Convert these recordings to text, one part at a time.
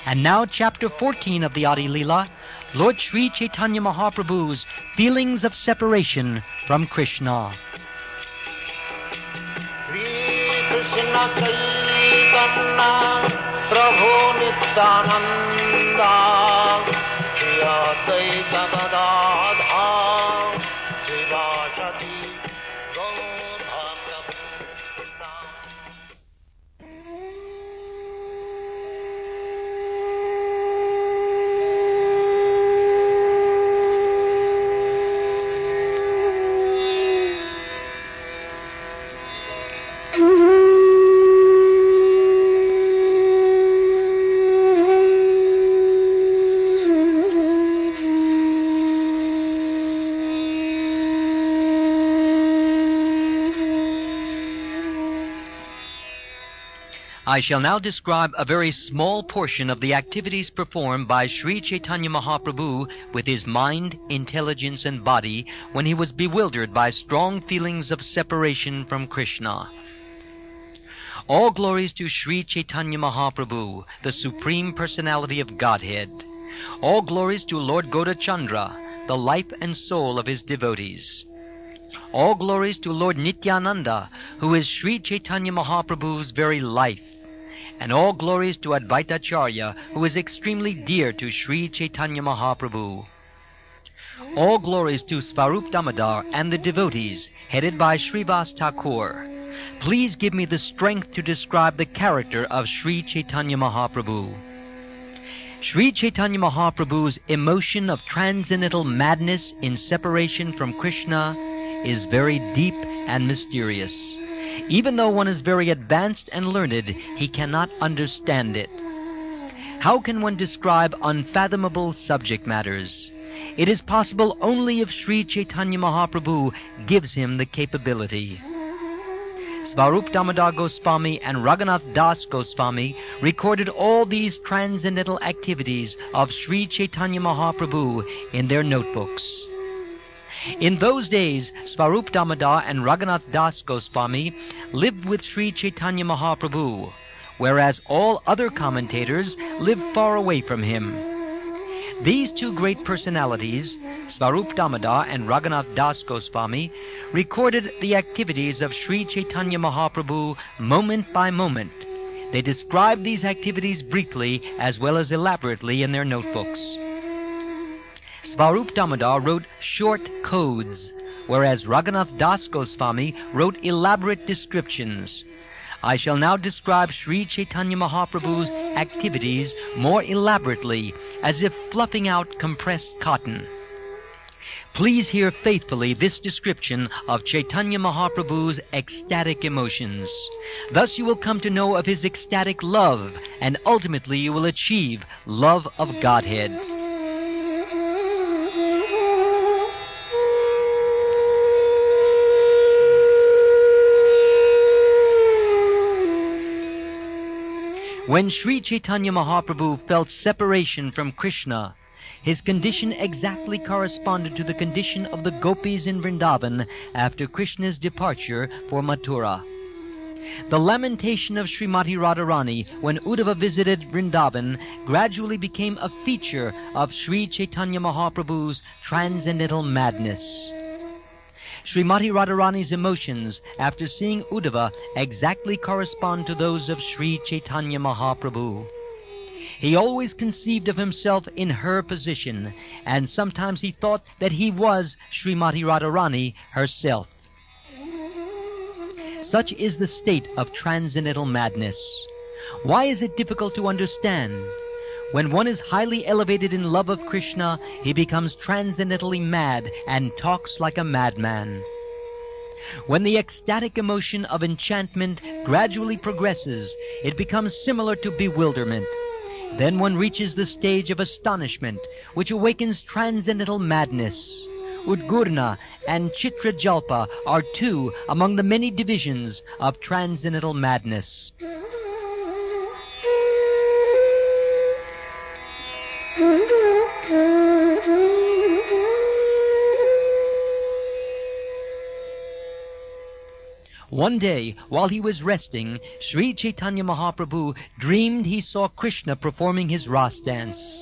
And now Chapter 14 of the Adi Leela, Lord Sri Chaitanya Mahaprabhu's feelings of separation from Krishna. Sri Krishna Chaitanya Prabhu Nityananda Shri Advaita Gadadhar Srivasati Gaur Bhakta. I shall now describe a very small portion of the activities performed by Sri Chaitanya Mahaprabhu with his mind, intelligence, and body when he was bewildered by strong feelings of separation from Krishna. All glories to Sri Chaitanya Mahaprabhu, the Supreme Personality of Godhead. All glories to Lord Gaurachandra, the life and soul of his devotees. All glories to Lord Nityananda, who is Sri Chaitanya Mahaprabhu's very life. And all glories to Advaita Acharya, who is extremely dear to Sri Chaitanya Mahaprabhu. All glories to Svarup Damodar and the devotees, headed by Srivas Thakur. Please give me the strength to describe the character of Sri Chaitanya Mahaprabhu. Sri Chaitanya Mahaprabhu's emotion of transcendental madness in separation from Krishna is very deep and mysterious. Even though one is very advanced and learned, he cannot understand it. How can one describe unfathomable subject matters? It is possible only if Sri Chaitanya Mahaprabhu gives him the capability. Svarup Damodar Goswami and Raghunath Das Goswami recorded all these transcendental activities of Sri Chaitanya Mahaprabhu in their notebooks. In those days, Svarup Damodar and Raghunath Das Goswami lived with Sri Chaitanya Mahaprabhu, whereas all other commentators lived far away from him. These two great personalities, Svarup Damodar and Raghunath Das Goswami, recorded the activities of Sri Chaitanya Mahaprabhu moment by moment. They described these activities briefly as well as elaborately in their notebooks. Svarup Damodar wrote short codes, whereas Raghunath Das Goswami wrote elaborate descriptions. I shall now describe Sri Chaitanya Mahaprabhu's activities more elaborately, as if fluffing out compressed cotton. Please hear faithfully this description of Chaitanya Mahaprabhu's ecstatic emotions. Thus you will come to know of his ecstatic love, and ultimately you will achieve love of Godhead. When Sri Chaitanya Mahaprabhu felt separation from Krishna, his condition exactly corresponded to the condition of the gopis in Vrindavan after Krishna's departure for Mathura. The lamentation of Srimati Radharani when Uddhava visited Vrindavan gradually became a feature of Sri Chaitanya Mahaprabhu's transcendental madness. Srimati Radharani's emotions after seeing Uddhava exactly correspond to those of Sri Chaitanya Mahaprabhu. He always conceived of himself in her position, and sometimes he thought that he was Srimati Radharani herself. Such is the state of transcendental madness. Why is it difficult to understand? When one is highly elevated in love of Krishna, he becomes transcendentally mad and talks like a madman. When the ecstatic emotion of enchantment gradually progresses, it becomes similar to bewilderment. Then one reaches the stage of astonishment, which awakens transcendental madness. Udgurna and Chitrajalpa are two among the many divisions of transcendental madness. One day, while he was resting, Sri Chaitanya Mahaprabhu dreamed he saw Krishna performing his Ras dance.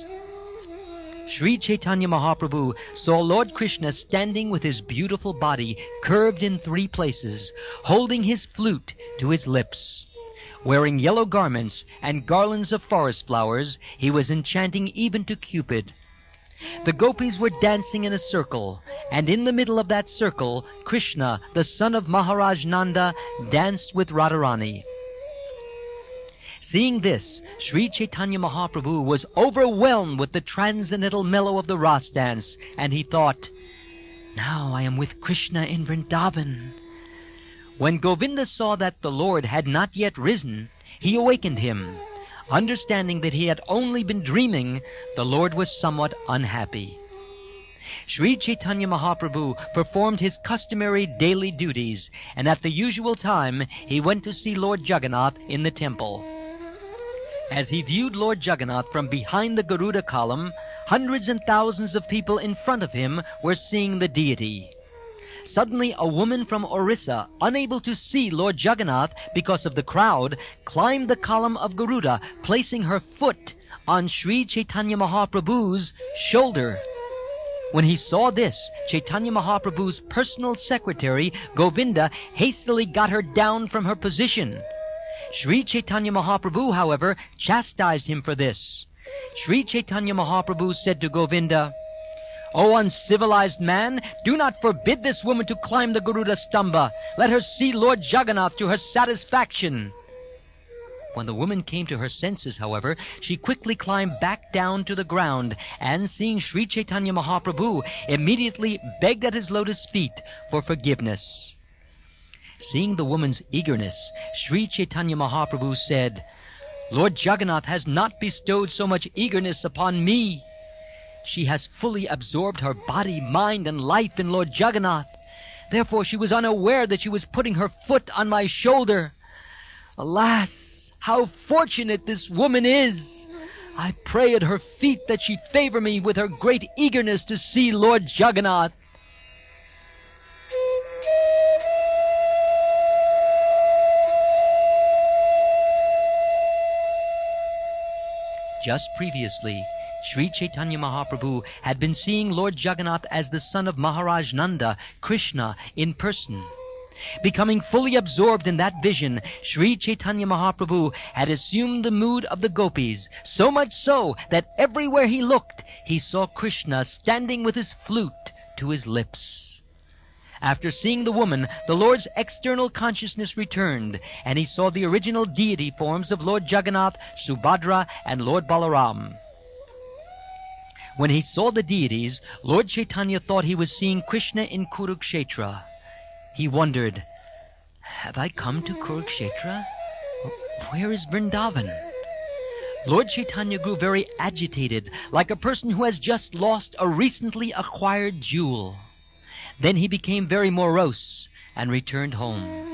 Sri Chaitanya Mahaprabhu saw Lord Krishna standing with his beautiful body curved in 3 places, holding his flute to his lips. Wearing yellow garments and garlands of forest flowers, he was enchanting even to Cupid. The gopis were dancing in a circle, and in the middle of that circle, Krishna, the son of Maharaj Nanda, danced with Radharani. Seeing this, Sri Chaitanya Mahaprabhu was overwhelmed with the transcendental mellow of the Ras dance, and he thought, "Now I am with Krishna in Vrindavan." When Govinda saw that the Lord had not yet risen, he awakened him. Understanding that he had only been dreaming, the Lord was somewhat unhappy. Sri Chaitanya Mahaprabhu performed his customary daily duties, and at the usual time he went to see Lord Jagannath in the temple. As he viewed Lord Jagannath from behind the Garuda column, hundreds and thousands of people in front of him were seeing the deity. Suddenly, a woman from Orissa, unable to see Lord Jagannath because of the crowd, climbed the column of Garuda, placing her foot on Sri Chaitanya Mahaprabhu's shoulder. When he saw this, Chaitanya Mahaprabhu's personal secretary, Govinda, hastily got her down from her position. Sri Chaitanya Mahaprabhu, however, chastised him for this. Sri Chaitanya Mahaprabhu said to Govinda, "O uncivilized man, do not forbid this woman to climb the Garuda Stamba. Let her see Lord Jagannath to her satisfaction." When the woman came to her senses, however, she quickly climbed back down to the ground, and seeing Sri Chaitanya Mahaprabhu, immediately begged at his lotus feet for forgiveness. Seeing the woman's eagerness, Sri Chaitanya Mahaprabhu said, "Lord Jagannath has not bestowed so much eagerness upon me. She has fully absorbed her body, mind, and life in Lord Jagannath. Therefore she was unaware that she was putting her foot on my shoulder. Alas, how fortunate this woman is! I pray at her feet that she favor me with her great eagerness to see Lord Jagannath." Just previously, Sri Chaitanya Mahaprabhu had been seeing Lord Jagannath as the son of Maharaj Nanda, Krishna, in person. Becoming fully absorbed in that vision, Sri Chaitanya Mahaprabhu had assumed the mood of the gopis, so much so that everywhere he looked, he saw Krishna standing with his flute to his lips. After seeing the woman, the Lord's external consciousness returned, and he saw the original deity forms of Lord Jagannath, Subhadra, and Lord Balaram. When he saw the deities, Lord Chaitanya thought he was seeing Krishna in Kurukshetra. He wondered, "Have I come to Kurukshetra? Where is Vrindavan?" Lord Chaitanya grew very agitated, like a person who has just lost a recently acquired jewel. Then he became very morose and returned home.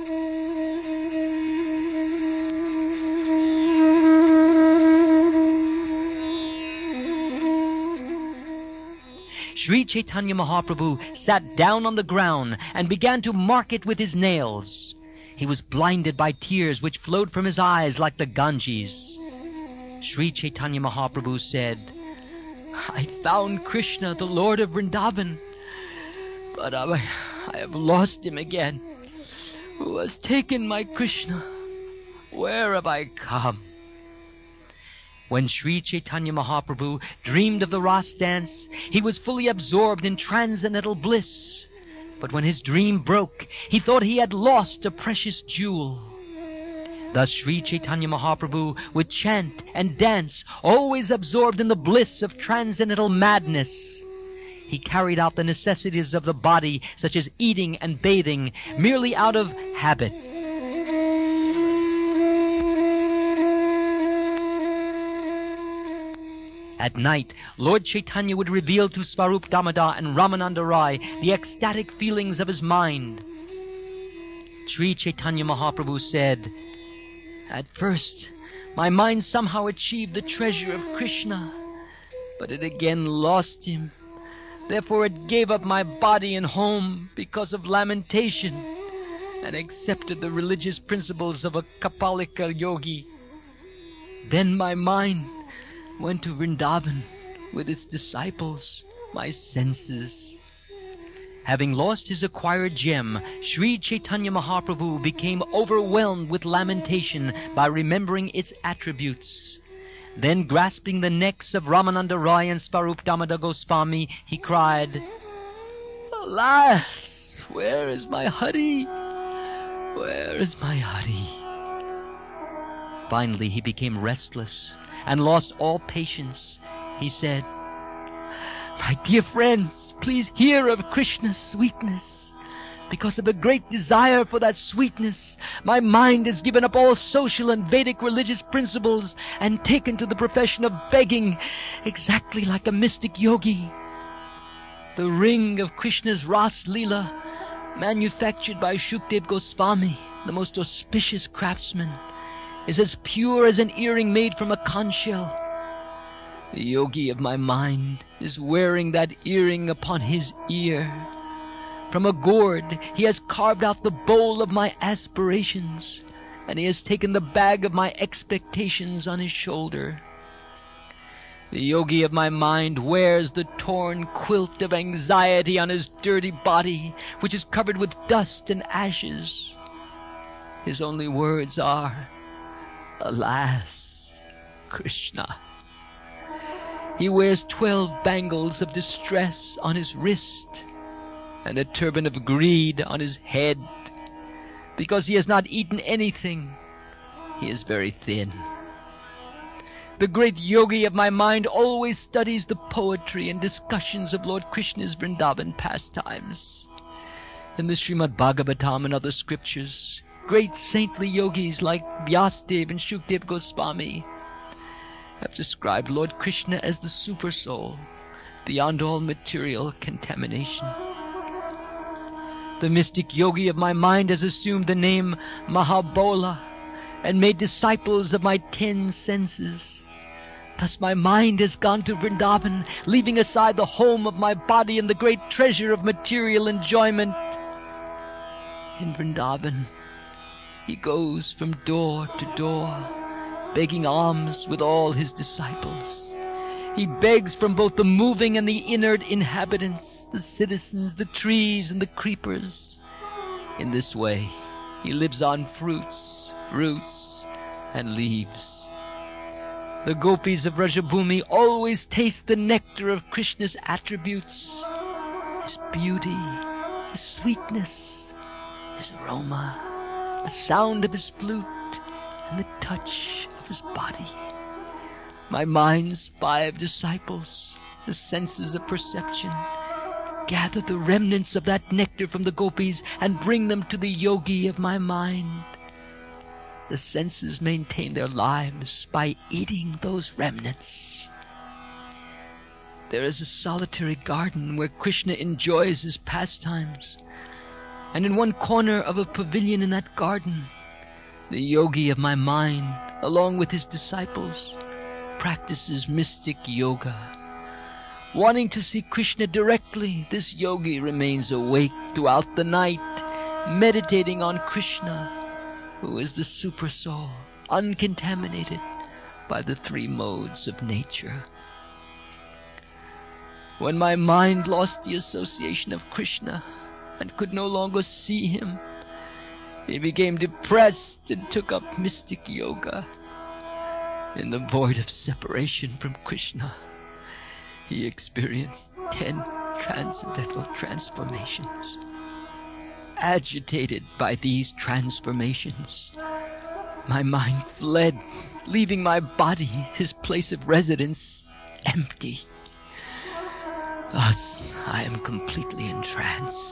Sri Chaitanya Mahaprabhu sat down on the ground and began to mark it with his nails. He was blinded by tears which flowed from his eyes like the Ganges. Sri Chaitanya Mahaprabhu said, "I found Krishna, the Lord of Vrindavan, but I have lost him again. Who has taken my Krishna? Where have I come?" When Sri Chaitanya Mahaprabhu dreamed of the Ras dance, he was fully absorbed in transcendental bliss. But when his dream broke, he thought he had lost a precious jewel. Thus Sri Chaitanya Mahaprabhu would chant and dance, always absorbed in the bliss of transcendental madness. He carried out the necessities of the body, such as eating and bathing, merely out of habit. At night, Lord Chaitanya would reveal to Swarup Damodar and Ramananda Rai the ecstatic feelings of his mind. Sri Chaitanya Mahaprabhu said, "At first, my mind somehow achieved the treasure of Krishna, but it again lost him. Therefore it gave up my body and home because of lamentation. and accepted the religious principles of a Kapalika yogi. Then my mind went to Vrindavan with its disciples, my senses. Having lost his acquired gem, Sri Chaitanya Mahaprabhu became overwhelmed with lamentation by remembering its attributes. Then, grasping the necks of Ramananda Roy and Svarup Damodar Goswami, he cried, "Alas, where is my Hari? Where is my Hari?" Finally, he became restless and lost all patience. He said, "My dear friends, please hear of Krishna's sweetness. Because of a great desire for that sweetness, my mind has given up all social and Vedic religious principles and taken to the profession of begging, exactly like a mystic yogi. The ring of Krishna's Ras Leela, manufactured by Shukdev Goswami, the most auspicious craftsman, is as pure as an earring made from a conch shell. The yogi of my mind is wearing that earring upon his ear. From a gourd he has carved out the bowl of my aspirations, and he has taken the bag of my expectations on his shoulder. The yogi of my mind wears the torn quilt of anxiety on his dirty body, which is covered with dust and ashes. His only words are, 'Alas, Krishna.' He wears 12 bangles of distress on his wrist and a turban of greed on his head. Because he has not eaten anything, he is very thin. The great yogi of my mind always studies the poetry and discussions of Lord Krishna's Vrindavan pastimes. In the Srimad Bhagavatam and other scriptures, great saintly yogis like Vyasadeva and Shukdev Goswami have described Lord Krishna as the super soul, beyond all material contamination. The mystic yogi of my mind has assumed the name Mahabola and made disciples of my 10 senses. Thus my mind has gone to Vrindavan, leaving aside the home of my body and the great treasure of material enjoyment. In Vrindavan, he goes from door to door, begging alms with all his disciples. He begs from both the moving and the inert inhabitants, the citizens, the trees, and the creepers. In this way, he lives on fruits, roots, and leaves. The gopis of Rajabhumi always taste the nectar of Krishna's attributes, his beauty, his sweetness, his aroma, the sound of his flute, and the touch of his body. My mind's 5 disciples, the senses of perception, gather the remnants of that nectar from the gopis and bring them to the yogi of my mind. The senses maintain their lives by eating those remnants. There is a solitary garden where Krishna enjoys his pastimes, and in one corner of a pavilion in that garden, the yogi of my mind, along with his disciples, practices mystic yoga. Wanting to see Krishna directly, this yogi remains awake throughout the night, meditating on Krishna, who is the super soul, uncontaminated by the 3 modes of nature. When my mind lost the association of Krishna and could no longer see him, he became depressed and took up mystic yoga. In the void of separation from Krishna, he experienced 10 transcendental transformations. Agitated by these transformations, my mind fled, leaving my body, his place of residence, empty. Thus, I am completely entranced.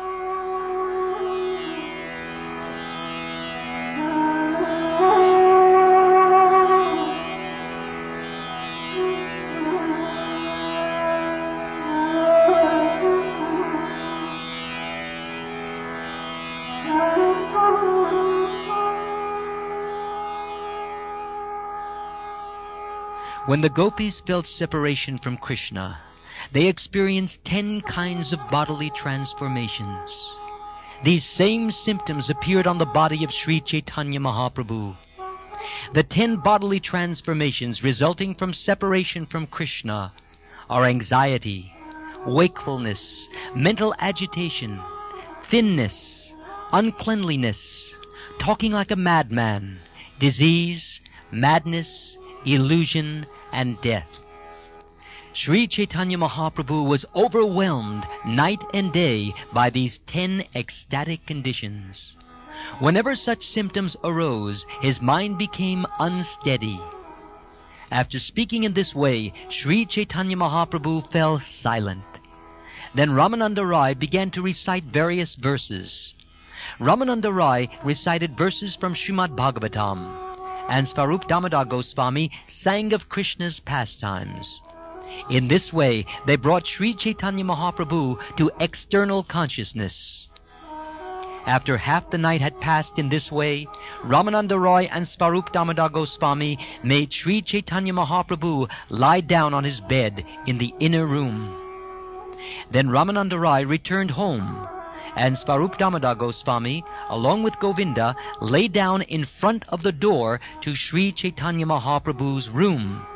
When the gopis felt separation from Krishna, they experienced 10 kinds of bodily transformations. these same symptoms appeared on the body of Sri Chaitanya Mahaprabhu. The 10 bodily transformations resulting from separation from Krishna are anxiety, wakefulness, mental agitation, thinness, uncleanliness, talking like a madman, disease, madness, illusion, and death. Sri Chaitanya Mahaprabhu was overwhelmed night and day by these 10 ecstatic conditions. Whenever such symptoms arose, his mind became unsteady. After speaking in this way, Sri Chaitanya Mahaprabhu fell silent. Then Ramananda Rai began to recite various verses. Ramananda Rai recited verses from Srimad Bhagavatam, and Svarup Damodar Goswami sang of Krishna's pastimes. In this way, they brought Sri Chaitanya Mahaprabhu to external consciousness. After half the night had passed in this way, Ramananda Roy and Svarup Damodar Goswami made Sri Chaitanya Mahaprabhu lie down on his bed in the inner room. Then Ramananda Rai returned home, and Svarup Damodar Goswami, along with Govinda, lay down in front of the door to Sri Chaitanya Mahaprabhu's room.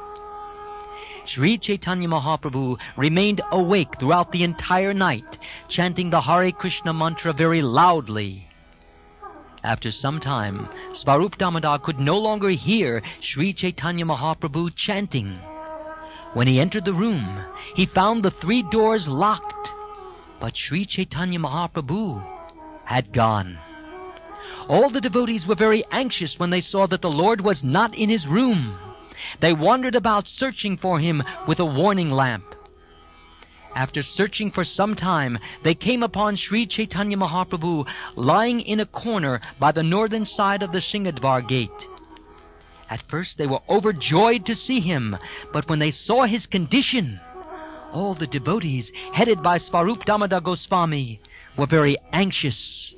Sri Chaitanya Mahaprabhu remained awake throughout the entire night, chanting the Hare Krishna mantra very loudly. After some time, Svarup Damodar could no longer hear Sri Chaitanya Mahaprabhu chanting. When he entered the room, he found the 3 doors locked, but Sri Chaitanya Mahaprabhu had gone. All the devotees were very anxious when they saw that the Lord was not in his room. They wandered about searching for him with a warning lamp. After searching for some time, they came upon Sri Chaitanya Mahaprabhu lying in a corner by the northern side of the Singadvar gate. At first they were overjoyed to see him, but when they saw his condition, all the devotees, headed by Svarup Damodar Goswami, were very anxious.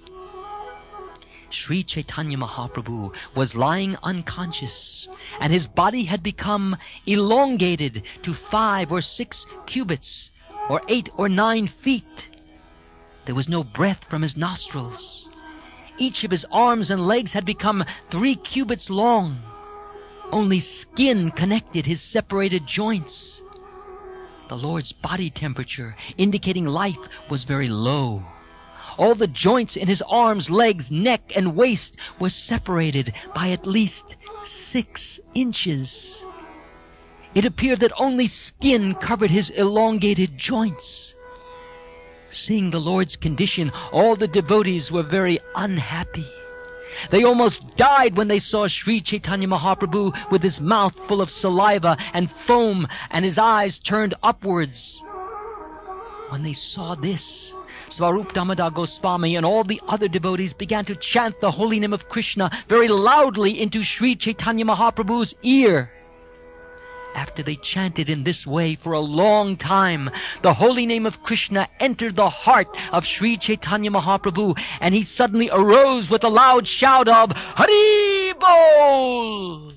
Sri Chaitanya Mahaprabhu was lying unconscious, and his body had become elongated to 5 or 6 cubits, or 8 or 9 feet. There was no breath from his nostrils. Each of his arms and legs had become 3 cubits long. Only skin connected his separated joints. The Lord's body temperature, indicating life, was very low. All the joints in his arms, legs, neck, and waist were separated by at least 6 inches. It appeared that only skin covered his elongated joints. Seeing the Lord's condition, all the devotees were very unhappy. They almost died when they saw Sri Chaitanya Mahaprabhu with his mouth full of saliva and foam and his eyes turned upwards. When they saw this, Svarup Damodar Goswami and all the other devotees began to chant the holy name of Krishna very loudly into Sri Chaitanya Mahaprabhu's ear. After they chanted in this way for a long time, the holy name of Krishna entered the heart of Sri Chaitanya Mahaprabhu, and he suddenly arose with a loud shout of Hari Bol!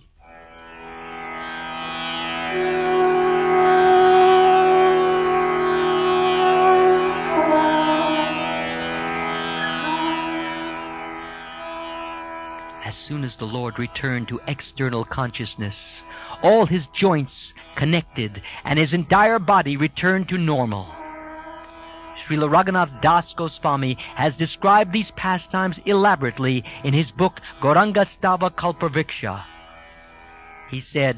As soon as the Lord returned to external consciousness, all his joints connected and his entire body returned to normal. Srila Raghunath Das Goswami has described these pastimes elaborately in his book Gauranga Stava Kalpavriksha. He said,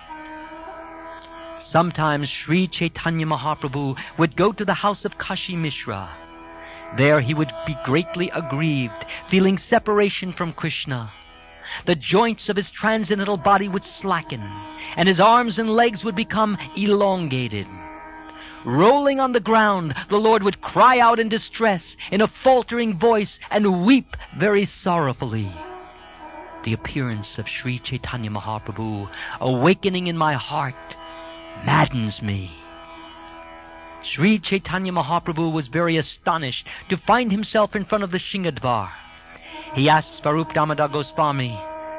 sometimes Sri Chaitanya Mahaprabhu would go to the house of Kashi Mishra. There he would be greatly aggrieved, feeling separation from Krishna. The joints of his transcendental body would slacken, and his arms and legs would become elongated. Rolling on the ground, the Lord would cry out in distress in a faltering voice and weep very sorrowfully. The appearance of Sri Chaitanya Mahaprabhu, awakening in my heart, maddens me. Sri Chaitanya Mahaprabhu was very astonished to find himself in front of the Singadvar. He asked Svarup Damodar Goswami,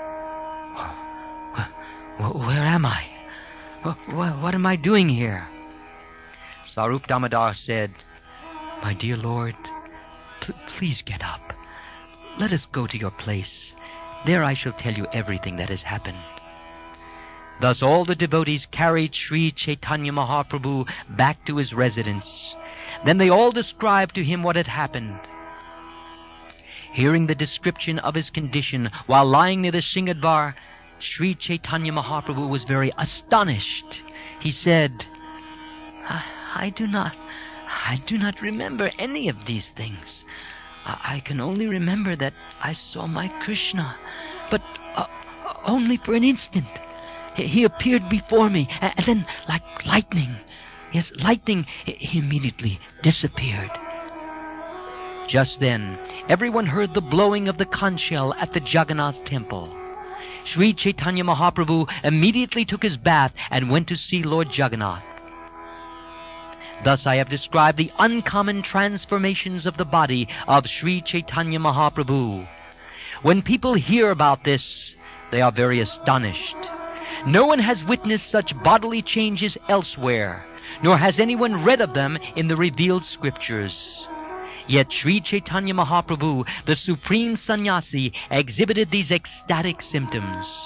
where am I? What am I doing here? Svarup Damodar said, my dear Lord, Please get up. Let us go to your place. There I shall tell you everything that has happened." Thus all the devotees carried Sri Chaitanya Mahaprabhu back to his residence. Then they all described to him what had happened. Hearing the description of his condition while lying near the Singhdvar, Sri Chaitanya Mahaprabhu was very astonished. He said, I do not remember any of these things. I can only remember that I saw my Krishna, but only for an instant. He appeared before me, and then, like lightning, he immediately disappeared. Just then, everyone heard the blowing of the conch shell at the Jagannath temple. Sri Chaitanya Mahaprabhu immediately took his bath and went to see Lord Jagannath. Thus I have described the uncommon transformations of the body of Sri Chaitanya Mahaprabhu. When people hear about this, they are very astonished. No one has witnessed such bodily changes elsewhere, nor has anyone read of them in the revealed scriptures. Yet Sri Chaitanya Mahaprabhu, the supreme sannyasi, exhibited these ecstatic symptoms.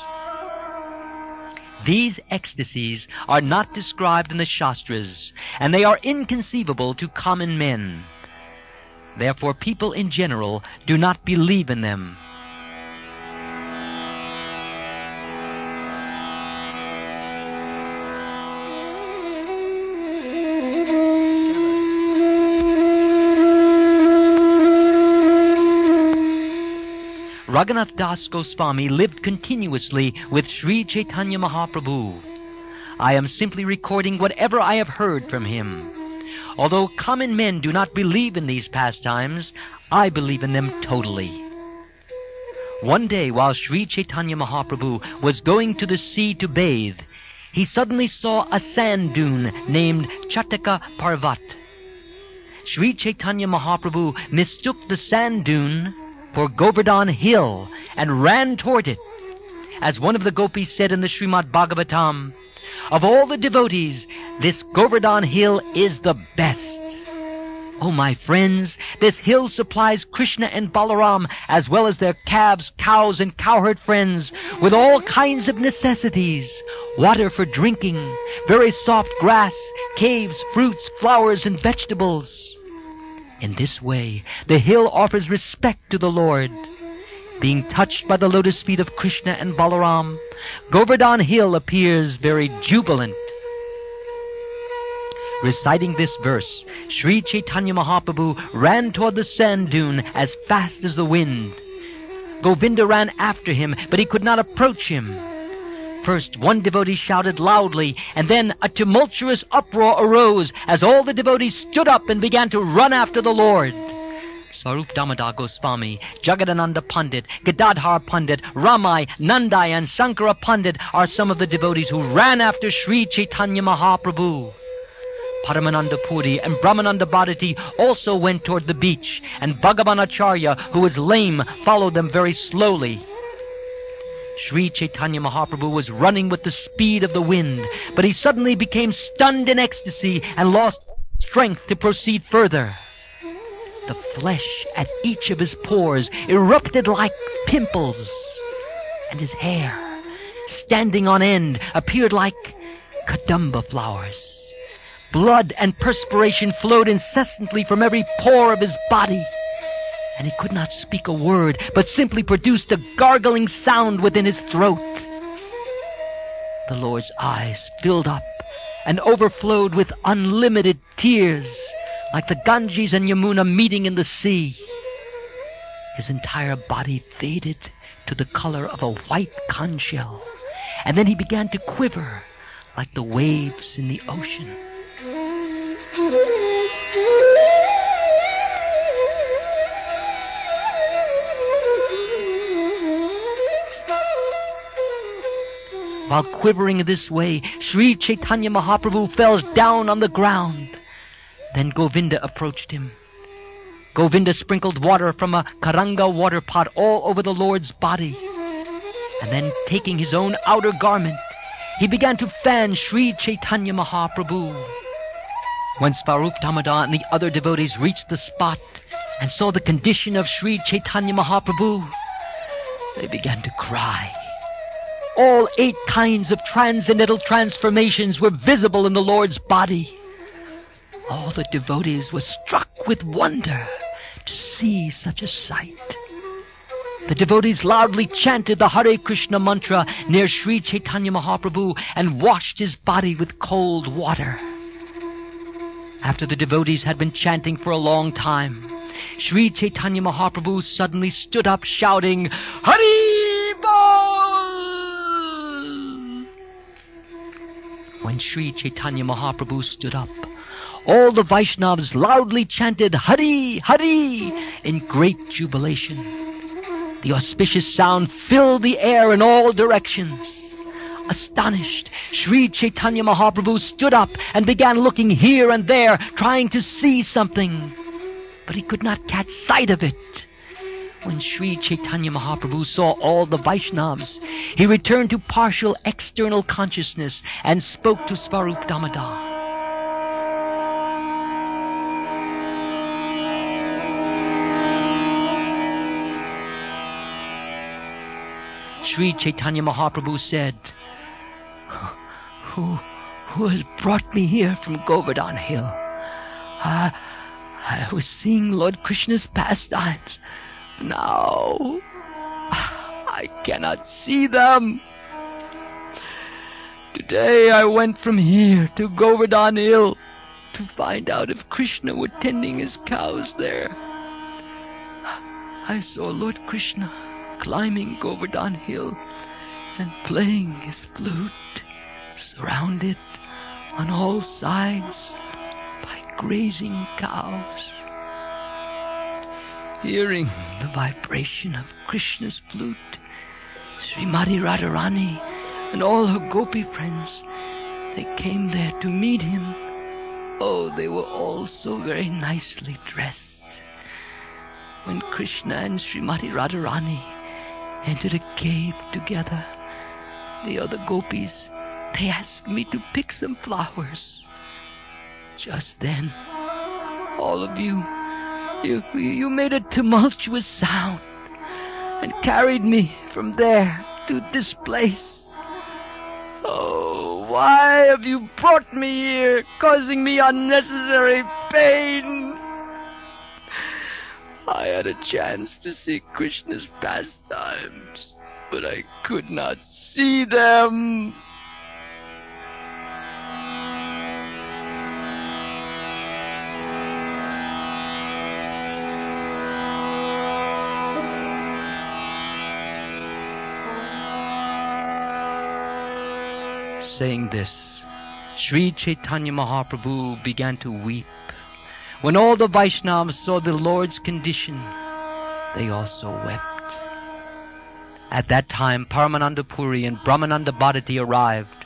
These ecstasies are not described in the Shastras, and they are inconceivable to common men. Therefore, people in general do not believe in them. Raghunath Das Goswami lived continuously with Sri Chaitanya Mahaprabhu. I am simply recording whatever I have heard from him. Although common men do not believe in these pastimes, I believe in them totally. One day, while Sri Chaitanya Mahaprabhu was going to the sea to bathe, he suddenly saw a sand dune named Chataka Parvat. Sri Chaitanya Mahaprabhu mistook the sand dune for Govardhan Hill and ran toward it. As one of the gopis said in the Srimad Bhagavatam, "Of all the devotees, this Govardhan Hill is the best." Oh, my friends, this hill supplies Krishna and Balaram, as well as their calves, cows, and cowherd friends, with all kinds of necessities: water for drinking, very soft grass, caves, fruits, flowers, and vegetables. In this way, the hill offers respect to the Lord. Being touched by the lotus feet of Krishna and Balaram, Govardhan Hill appears very jubilant. Reciting this verse, Sri Chaitanya Mahaprabhu ran toward the sand dune as fast as the wind. Govinda ran after him, but he could not approach him. First, one devotee shouted loudly, and then a tumultuous uproar arose as all the devotees stood up and began to run after the Lord. Swarup Damodar Goswami, Jagadananda Pandit, Gadadhar Pandit, Ramai, Nandai, and Sankara Pandit are some of the devotees who ran after Sri Chaitanya Mahaprabhu. Paramananda Puri and Brahmananda Bharati also went toward the beach, and Bhagavan Acharya, who was lame, followed them very slowly. Sri Chaitanya Mahaprabhu was running with the speed of the wind, but he suddenly became stunned in ecstasy and lost strength to proceed further. The flesh at each of his pores erupted like pimples, and his hair, standing on end, appeared like kadamba flowers. Blood and perspiration flowed incessantly from every pore of his body, and he could not speak a word, but simply produced a gargling sound within his throat. The Lord's eyes filled up and overflowed with unlimited tears, like the Ganges and Yamuna meeting in the sea. His entire body faded to the color of a white conch shell, and then he began to quiver like the waves in the ocean. While quivering in this way, Sri Chaitanya Mahaprabhu fell down on the ground. Then Govinda approached him. Govinda sprinkled water from a Karanga water pot all over the Lord's body. And then, taking his own outer garment, he began to fan Sri Chaitanya Mahaprabhu. When Swarup Damodar and the other devotees reached the spot, and saw the condition of Sri Chaitanya Mahaprabhu, they began to cry. All 8 kinds of transcendental transformations were visible in the Lord's body. All the devotees were struck with wonder to see such a sight. The devotees loudly chanted the Hare Krishna mantra near Sri Chaitanya Mahaprabhu and washed his body with cold water. After the devotees had been chanting for a long time, Sri Chaitanya Mahaprabhu suddenly stood up shouting, Hari Bol! When Sri Chaitanya Mahaprabhu stood up, all the Vaishnavas loudly chanted Hari, Hari in great jubilation. The auspicious sound filled the air in all directions. Astonished, Sri Chaitanya Mahaprabhu stood up and began looking here and there, trying to see something. But he could not catch sight of it. When Sri Chaitanya Mahaprabhu saw all the Vaishnavas, he returned to partial external consciousness and spoke to Svarup Damodar. Sri Chaitanya Mahaprabhu said, Who has brought me here from Govardhan Hill? I was seeing Lord Krishna's pastimes. Now I cannot see them. Today I went from here to Govardhan Hill to find out if Krishna were tending his cows there. I saw Lord Krishna climbing Govardhan Hill and playing his flute, surrounded on all sides by grazing cows. Hearing the vibration of Krishna's flute, Srimati Radharani and all her gopi friends, they came there to meet him. Oh, they were all so very nicely dressed. When Krishna and Srimati Radharani entered a cave together, the other gopis, they asked me to pick some flowers. Just then, all of you made a tumultuous sound and carried me from there to this place. Oh, why have you brought me here, causing me unnecessary pain? I had a chance to see Krishna's pastimes, but I could not see them. Saying this, Sri Chaitanya Mahaprabhu began to weep. When all the Vaishnavas saw the Lord's condition, they also wept. At that time, Paramananda Puri and Brahmananda Bharati arrived.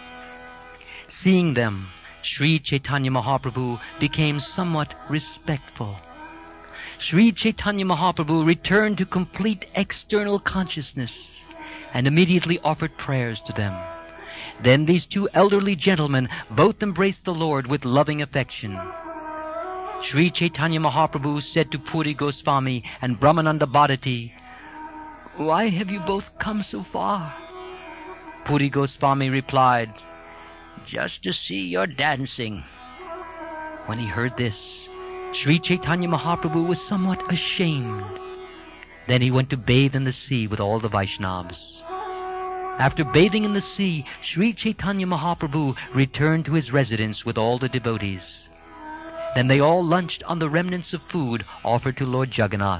Seeing them, Sri Chaitanya Mahaprabhu became somewhat respectful. Sri Chaitanya Mahaprabhu returned to complete external consciousness and immediately offered prayers to them. Then these 2 elderly gentlemen both embraced the Lord with loving affection. Sri Chaitanya Mahaprabhu said to Puri Goswami and Brahmananda Bharati, Why have you both come so far? Puri Goswami replied, Just to see your dancing. When he heard this, Sri Chaitanya Mahaprabhu was somewhat ashamed. Then he went to bathe in the sea with all the Vaishnavas. After bathing in the sea, Sri Chaitanya Mahaprabhu returned to his residence with all the devotees. Then they all lunched on the remnants of food offered to Lord Jagannath.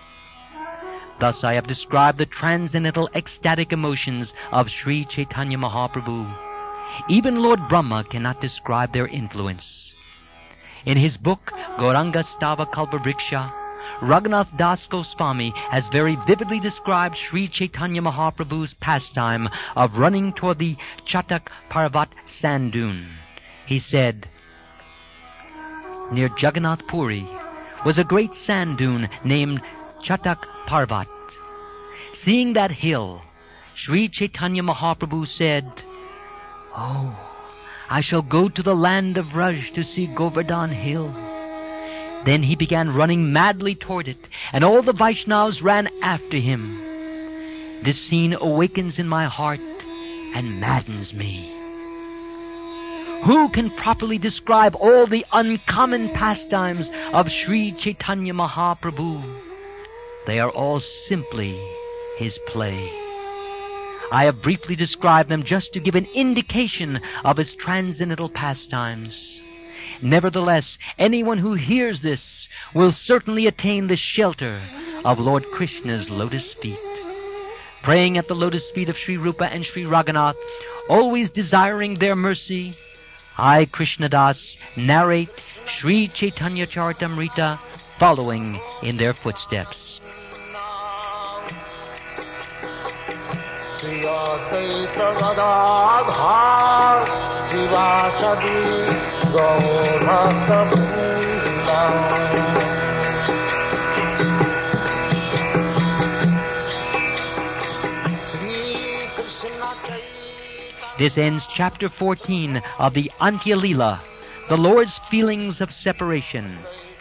Thus I have described the transcendental ecstatic emotions of Sri Chaitanya Mahaprabhu. Even Lord Brahma cannot describe their influence. In his book, Gauranga Stava Kalpavriksha, Raghunath Das Goswami has very vividly described Sri Chaitanya Mahaprabhu's pastime of running toward the Chatak Parvat sand dune. He said, Near Jagannath Puri was a great sand dune named Chatak Parvat. Seeing that hill, Sri Chaitanya Mahaprabhu said, Oh, I shall go to the land of Raj to see Govardhan Hill. Then he began running madly toward it, and all the Vaishnavas ran after him. This scene awakens in my heart and maddens me. Who can properly describe all the uncommon pastimes of Sri Chaitanya Mahaprabhu? They are all simply his play. I have briefly described them just to give an indication of his transcendental pastimes. Nevertheless, anyone who hears this will certainly attain the shelter of Lord Krishna's lotus feet. Praying at the lotus feet of Sri Rupa and Sri Raghunath, always desiring their mercy, I, Krishnadas, narrate Sri Chaitanya Charitamrita, following in their footsteps. This ends chapter 14 of the Antya Lila, the Lord's feelings of separation.